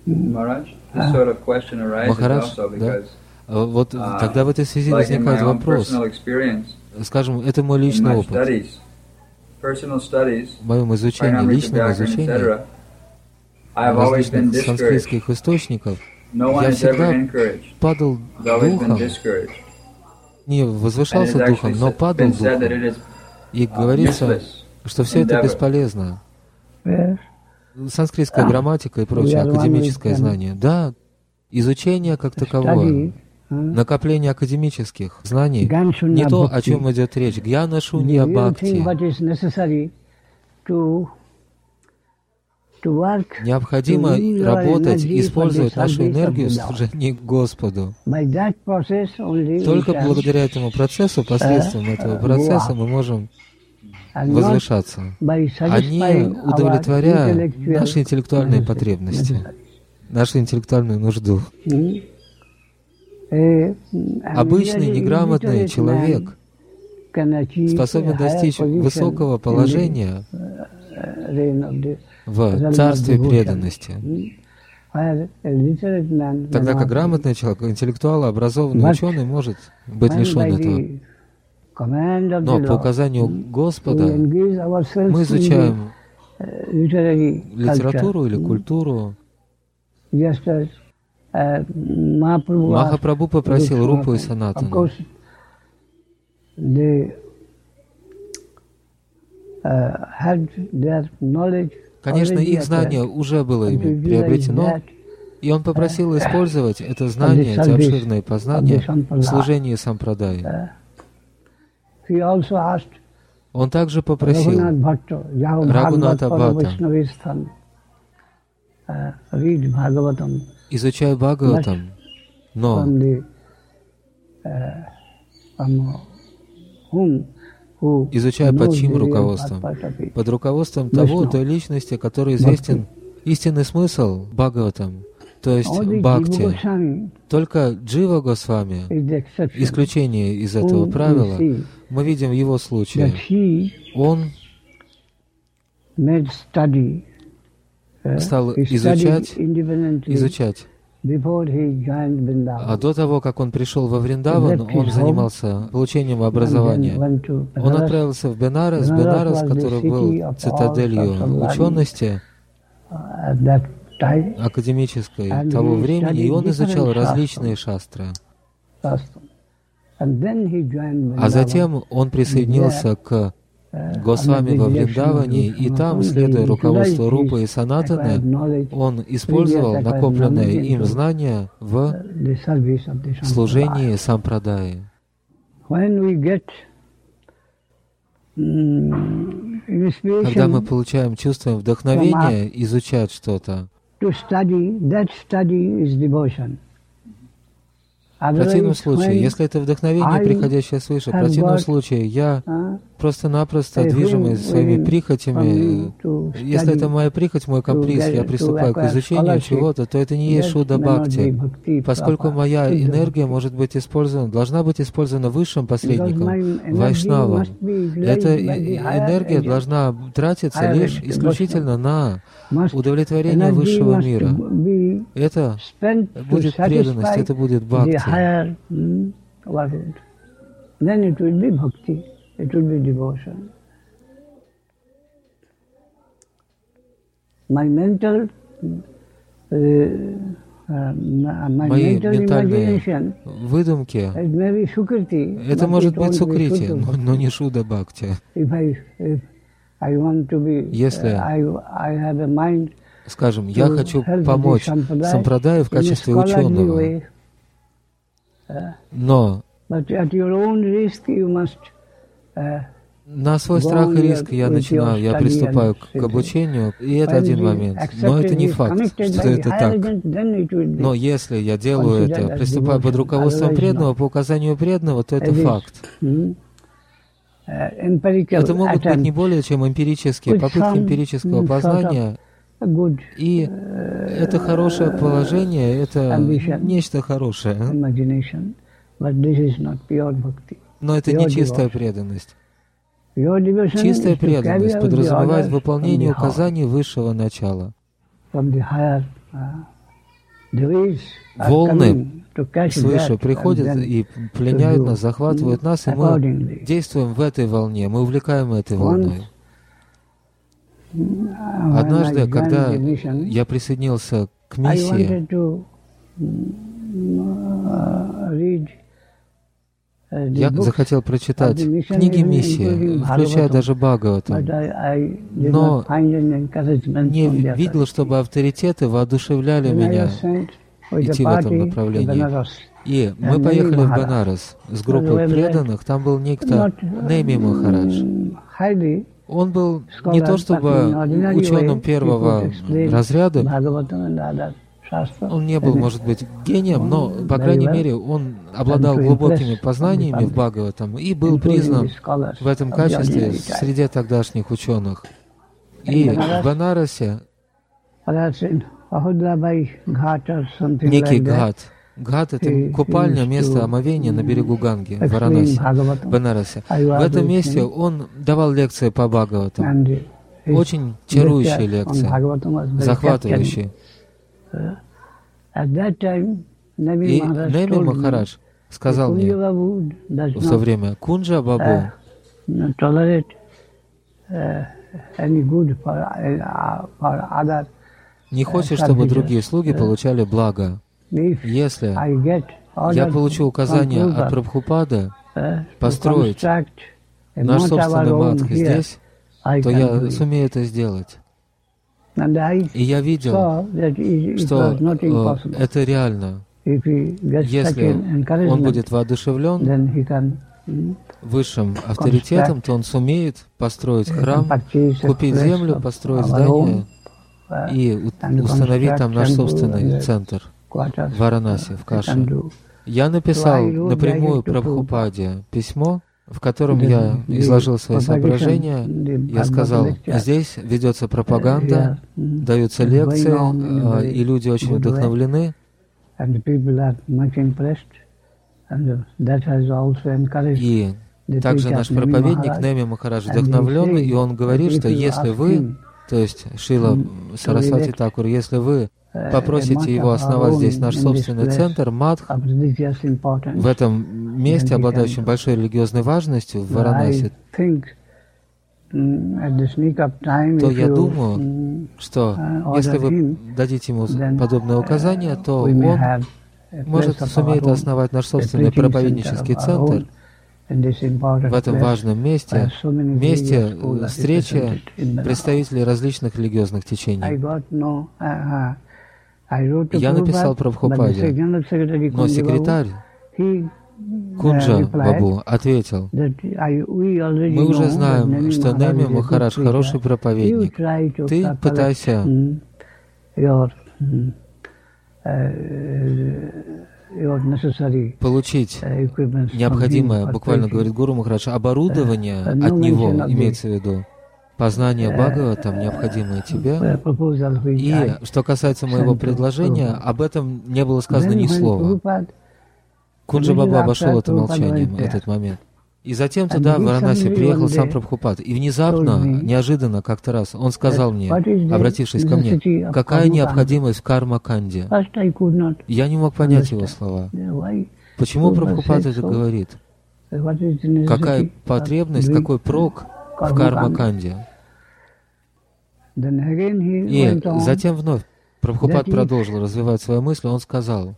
Махарадж, да? Вот тогда в этой связи возникает вопрос. Скажем, это мой личный опыт. В моем изучении, личном изучении различных санскритских источников, я всегда падал духом, не возвышался духом, но падал духом. И говорится, что все это бесполезно. Санскритская грамматика и прочее, академическое знание. Да, изучение как таковое, накопление академических знаний, не то, о чем идет речь. Гьяна шунья бхакти. Необходимо работать, использовать нашу энергию в служении Господу. Только благодаря этому процессу, посредством этого процесса мы можем возвышаться, а не удовлетворяя наши интеллектуальные потребности, нашу интеллектуальную нужду. Обычный неграмотный человек способен достичь высокого положения в царстве преданности, тогда как грамотный человек, интеллектуал, образованный ученый может быть лишен этого. Но по указанию Господа мы изучаем литературу или культуру. Махапрабху попросил Рупу и Санатану. Конечно, их знание уже было ими приобретено, и он попросил использовать это знание, эти обширные познания в служении сампрадаи. Он также попросил Рагуната Бхатта: изучай Бхагаватам, но изучай под чьим руководством? Под руководством той личности, которой известен истинный смысл Бхагаватам, то есть Бхакти. Только Джива Госвами, исключение из этого правила, мы видим в его случае. Он стал изучать, а до того, как он пришел во Вриндаван, он занимался получением образования. Он отправился в Бенарес, который был цитаделью учености академической того времени, и он изучал различные шастры. А затем он присоединился к Госвами во Вриндаване, и там, следуя руководству Рупы и Санатаны, он использовал накопленные им знания в служении сампрадаи. Когда мы получаем чувство вдохновения изучать что-то, в противном случае, если это вдохновение, приходящее свыше, в противном случае я просто-напросто, движимый своими прихотями, если это моя прихоть, мой каприз, я приступаю к изучению чего-то, то это не есть Шудда Бхакти, поскольку моя энергия может быть использована, должна быть использована высшим посредником, Вайшнавом. Эта энергия должна тратиться лишь исключительно на удовлетворение высшего мира. Это будет преданность, это будет бхакти. Мои ментальные выдумки, это может быть сукрити, но не Шудда Бхакти. Если, скажем, я хочу помочь сампрадаю в качестве ученого, но на свой страх и риск я приступаю к обучению, и это один момент. Но это не факт, что это так. Но если я делаю это, приступаю под руководством преданного, по указанию преданного, то это факт. Это могут быть не более чем эмпирические попытки эмпирического познания, и это хорошее положение, это нечто хорошее. Но это не чистая преданность. Чистая преданность подразумевает выполнение указаний высшего начала. волны свыше приходят и пленяют нас, захватывают нас, и мы действуем в этой волне, мы увлекаем этой волной. Однажды, когда я присоединился к миссии, я захотел прочитать книги миссии, включая даже Бхагаватам, но не видел, чтобы авторитеты воодушевляли меня идти в этом направлении. И мы поехали в Банарас с группой преданных, там был некто Нейми Махарадж. Он был не то чтобы ученым первого разряда, он не был, может быть, гением, но, по крайней мере, он обладал глубокими познаниями в Бхагаватам и был признан в этом качестве среди тогдашних ученых. И в Банарасе некий Гhat. Гhat — это купальня, место омовения на берегу Ганги, в Варанаси, Банарасе. В этом месте он давал лекции по Бхагаватам. Очень чарующие лекции, захватывающие. И Нейми Махарадж сказал мне в то время: Кунджа Бабу не хочет, чтобы другие слуги получали благо. Если я получу указание от Прабхупады построить наш собственный мадх здесь, то я сумею это сделать. И я видел, что это реально. Если он будет воодушевлен высшим авторитетом, то он сумеет построить храм, купить землю, построить здание и установить там наш собственный центр в Варанаси, в Каши. Я написал напрямую Прабхупаде письмо, в котором я изложил свои соображения. Я сказал, здесь ведется пропаганда, даются лекции, и люди очень вдохновлены. И также наш проповедник Нейми Махарадж вдохновлен, и он говорит, что если вы, то есть Шрила Сарасвати Такур, если вы попросите его основать здесь наш собственный центр, мадх, в этом месте, обладающем большой религиозной важностью, в Варанаси, то я думаю, что если вы дадите ему подобное указание, то он может сумеет основать наш собственный проповеднический центр в этом важном месте, месте встречи представителей различных религиозных течений. Я написал Прабхупаде, но секретарь Кунджа Бабу ответил: мы уже знаем, что Нейми Махарадж хороший проповедник. Ты пытайся получить необходимое, буквально говорит Гуру Махарадж, оборудование от него, имеется в виду познание Бхагаватам, необходимое тебе. И что касается моего предложения, об этом не было сказано ни слова. Кунджа Бабу обошел это молчанием, этот момент. И затем туда, в Варанаси, приехал сам Прабхупад. И внезапно, неожиданно, как-то раз, он сказал мне, обратившись ко мне, какая необходимость в карма-канде. Я не мог понять его слова. Почему Прабхупад это говорит? Какая потребность, какой прок в карма-канде? И затем вновь Прабхупад продолжил развивать свои мысли, он сказал: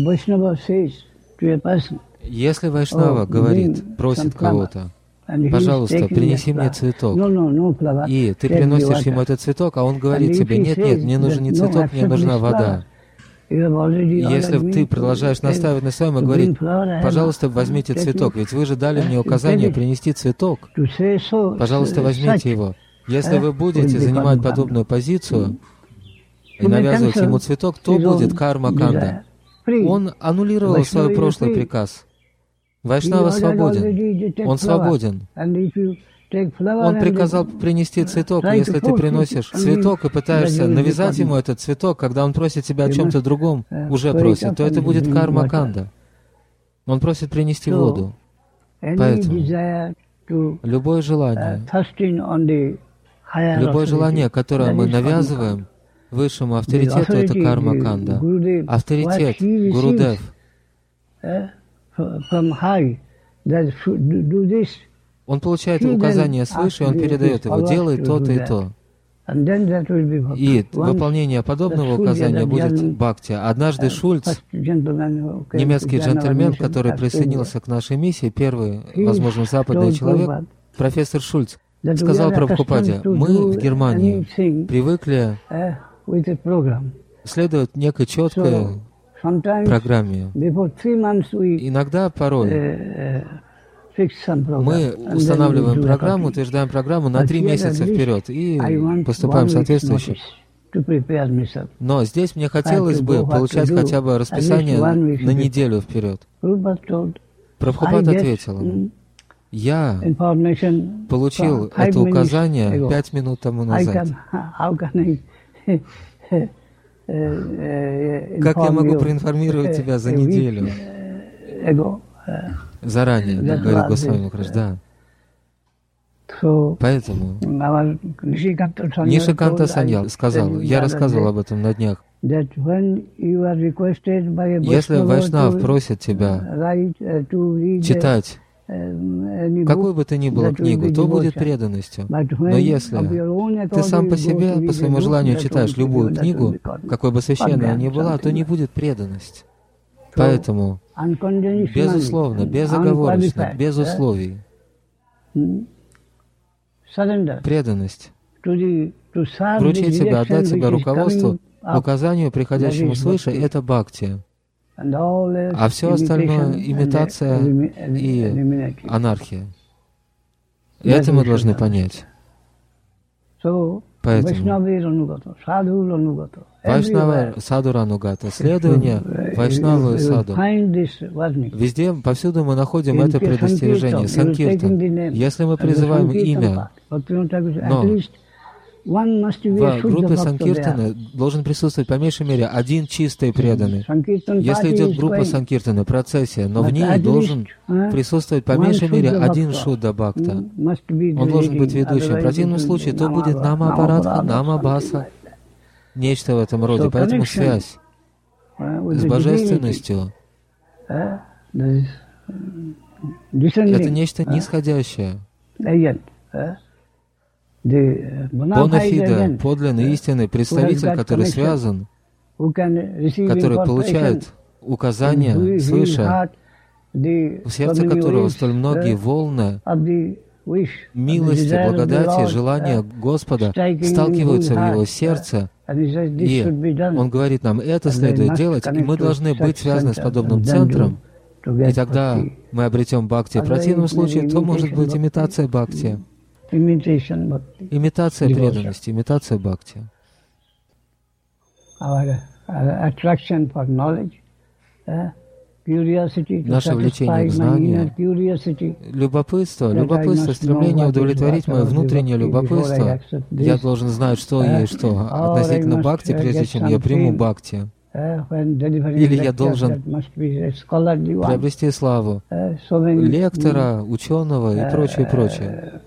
если Вайшнава говорит, просит кого-то, пожалуйста, принеси мне цветок, и ты приносишь ему этот цветок, а он говорит тебе: нет, нет, мне нужен не цветок, мне нужна вода. Если ты продолжаешь настаивать на своем и говорить: пожалуйста, возьмите цветок, ведь вы же дали мне указание принести цветок, пожалуйста, возьмите его. Если вы будете занимать подобную позицию и навязывать ему цветок, то будет карма-канда. Он аннулировал свой прошлый приказ. Вайшнава свободен. Он свободен. Он приказал принести цветок, и если ты приносишь цветок и пытаешься навязать ему этот цветок, когда он просит тебя о чем-то другом, уже просит, то это будет карма-канда. Он просит принести воду. Поэтому любое желание, которое мы навязываем, Высшему авторитету это карма-канда. Авторитет, Гурудев, он получает указание свыше, он передает его, делай то-то и то. И выполнение подобного указания будет бхакти. Однажды Шульц, немецкий джентльмен, который присоединился к нашей миссии, первый, возможно, западный человек, профессор Шульц, сказал Прабхупаде: мы в Германии привыкли следовать некой четкой программе. Иногда, порой, мы устанавливаем программу, утверждаем программу на 3 месяца вперед и поступаем соответствующе. Но здесь мне хотелось бы получать хотя бы расписание на неделю вперед. Прабхупад ответил ему: я получил это указание 5 минут тому назад. Как я могу проинформировать тебя за неделю? Заранее, говорит Госвами Махарадж, да. Поэтому Нишиканта Саньял сказал, я рассказывал об этом на днях, если Вайшнав просит тебя читать какую бы то ни было книгу, то будет преданностью. Но если ты сам по себе, по своему желанию читаешь любую книгу, какой бы священной она ни была, то не будет преданность. Поэтому, безусловно, безоговорочно, без условий, преданность, вручить себя, отдать себя руководству, указанию, приходящему свыше, это бхакти. А все остальное — имитация и анархия. И это мы должны понять. Поэтому Вайшнава Садхуранугата, следование Вайшнаву и Саду. Везде, повсюду мы находим это предостережение, санкиртан. Если мы призываем имя, но в группе санкиртаны должен присутствовать по меньшей мере один чистый преданный. Если идет группа санкиртаны, процессия, но в ней должен присутствовать по меньшей мере один шудда бхакта. Он должен быть ведущим. В противном случае то будет нама-апарадха, нама-бхаса, нечто в этом роде. Поэтому связь с божественностью — это нечто нисходящее. Бонафида, подлинный, истинный представитель, который связан, который получает указания свыше, в сердце которого столь многие волны милости, благодати, желания Господа сталкиваются в его сердце, и он говорит нам, это следует делать, и мы должны быть связаны с подобным центром, и тогда мы обретем бхакти. В противном случае, то может быть имитация бхакти. Имитация преданности, имитация бхакти. Наше влечение к знанию, любопытство, стремление удовлетворить мое внутреннее любопытство. Я должен знать, что есть что относительно бхакти, прежде чем я приму бхакти. Или я должен приобрести славу лектора, ученого и прочее, прочее.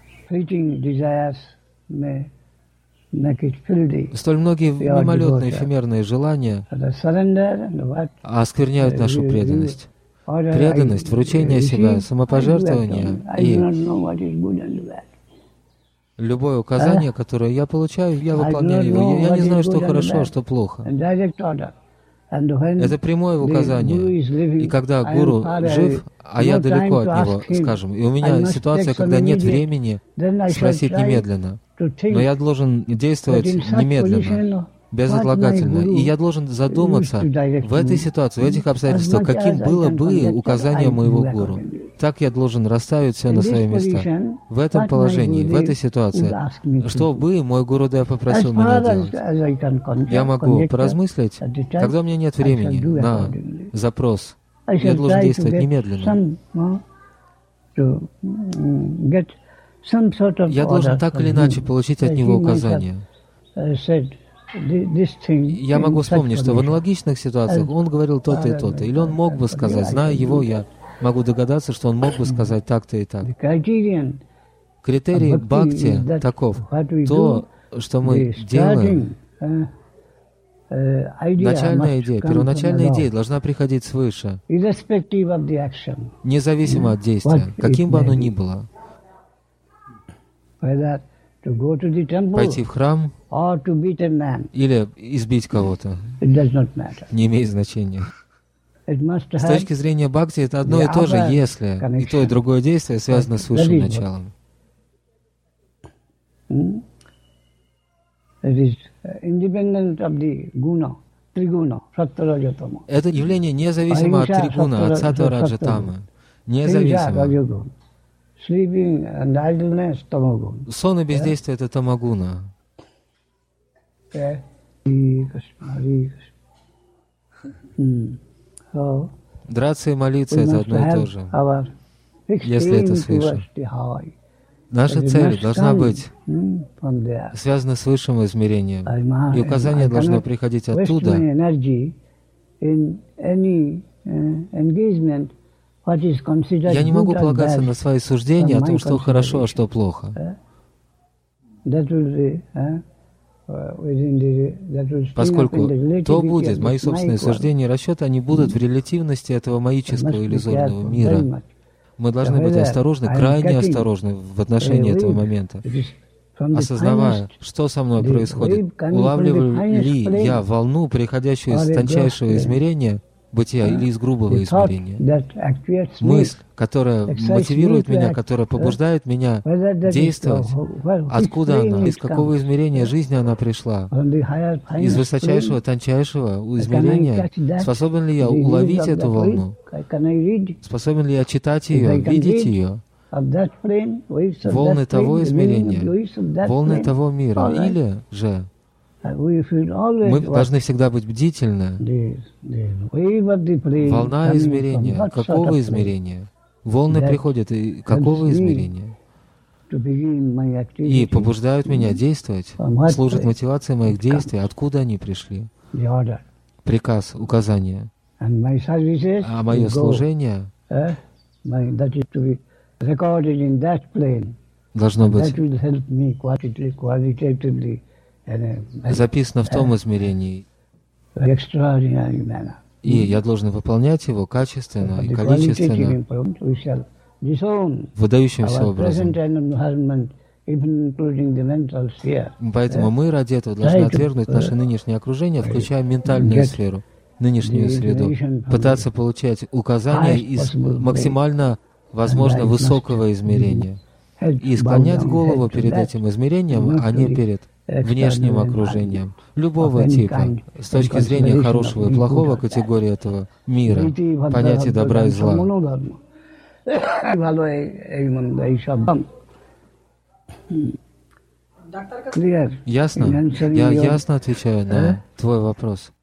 Столь многие мимолетные, эфемерные желания оскверняют нашу преданность. Преданность, вручение себя, самопожертвование и любое указание, которое я получаю, я выполняю его. Я не знаю, что хорошо, а что плохо. Это прямое указание. И когда гуру жив, а я далеко от него, скажем, и у меня ситуация, когда нет времени спросить немедленно, но я должен действовать немедленно, безотлагательно. И я должен задуматься в этой ситуации, в этих обстоятельствах, каким было бы указание моего гуру. Так я должен расставить все на свои места. В этом положении, в этой ситуации, что бы мой Гурудев попросил меня делать? Я могу поразмыслить, когда у меня нет времени на запрос. Я должен действовать немедленно. Я должен так или иначе получить от него указание. Я могу вспомнить, что в аналогичных ситуациях он говорил то-то и то-то, или он мог бы сказать, зная его, я могу догадаться, что он мог бы сказать так-то и так. Критерий бхакти таков. То, что мы делаем, Начальная идея, первоначальная идея должна приходить свыше, независимо от действия, каким бы оно ни было. Пойти в храм или избить кого-то не имеет значения. С точки зрения бхакти это одно и то же, если и то, и другое действие связано с высшим началом. Это явление независимо от тригуна, от саттва, раджа, тамы. Независимо. Сон и бездействие — это тамагуна. Драться и молиться — это одно и то же, если это свыше. Наша цель должна быть связана с высшим измерением, и указания должны приходить оттуда. Я не могу полагаться на свои суждения о том, что хорошо, а что плохо. Поскольку то будет, мои собственные суждения и расчеты, они будут в релятивности этого маического иллюзорного мира. Мы должны быть осторожны, крайне осторожны в отношении этого момента, осознавая, что со мной происходит. Улавливаю ли я волну, приходящую из тончайшего измерения бытия или из грубого измерения? Мысль, которая мотивирует меня, которая побуждает меня действовать, откуда она, из какого измерения жизни она пришла? Из высочайшего, тончайшего измерения? Способен ли я уловить эту волну? Способен ли я читать ее, видеть ее? Волны того измерения, волны того мира, или же мы должны всегда быть бдительны. Волна измерения. Какого измерения? Волны приходят и какого измерения? И побуждают меня действовать, служат мотивацией моих действий. Откуда они пришли? Приказ, указание. А мое служение должно быть записано в том измерении, и я должен выполнять его качественно и количественно, выдающимся образом. Поэтому мы ради этого должны отвергнуть наше нынешнее окружение, включая ментальную сферу, нынешнюю среду, пытаться получать указания из максимально, возможно, высокого измерения и склонять голову перед этим измерением, а не перед внешним окружением, любого типа, с точки зрения хорошего и плохого категории этого мира, понятия добра и зла. Ясно? Я ясно отвечаю на твой вопрос.